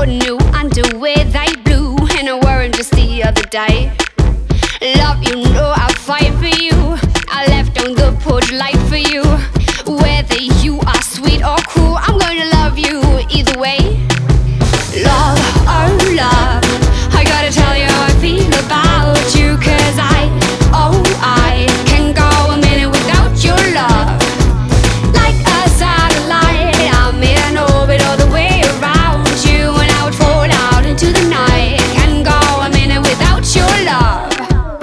new underwear, they blew, and I wore 'em just the other day. Love, you know I'll fight for you. I left on the porch light for you. Whether you are sweet or cruel, I'm gonna love you either way. Love, oh love, I gotta tell you how I feel about you. 'Cause I can go a minute without your love. Like a satellite, I'm in orbit all the way around you, and I would fall out into the night. Can't go a minute without your love.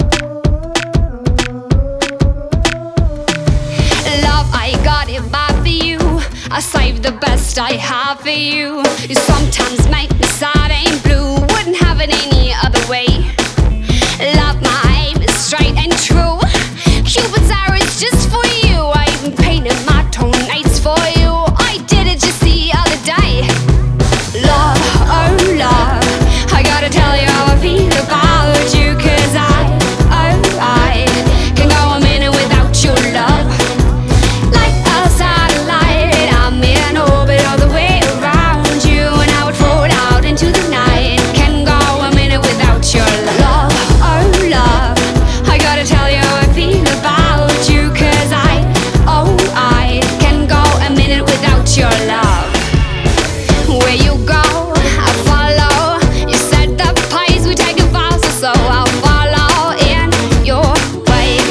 Love, I got it bad for you. I save the best I have for you. You sometimes make me sad and blue. Wouldn't have it any other way. Love, my aim is straight and true. Cupid's arrow is just for you. I even painted my toenails for you. I did it just the other day. Love, oh love, I gotta tell you how I feel about you. 'Cause I can go a minute without your love. Like a satellite, I'm in orbit all the way around you, and I would fall out into the night. Can go a minute without your love. Oh love, I gotta tell you how I feel about you. 'Cause I can go a minute without your love. Where you go, I follow. You said the place we take a vow, so I'll follow in your wake.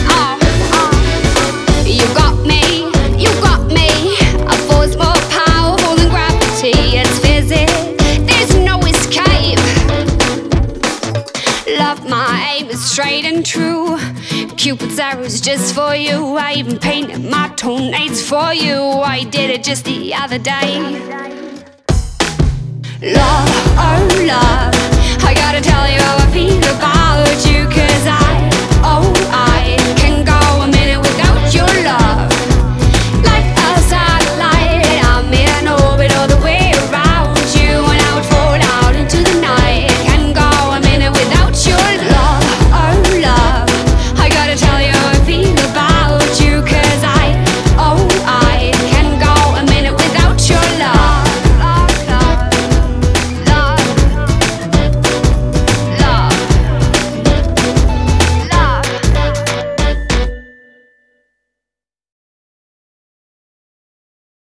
You got me, you got me. A force more powerful than gravity. It's physics, there's no escape. Love, my aim is straight and true. Cupid's arrow's just for you. I even painted my toenails for you. I did it just the other day. Love, oh love, I gotta tell you how I feel about you. 'Cause I can go a minute without your love.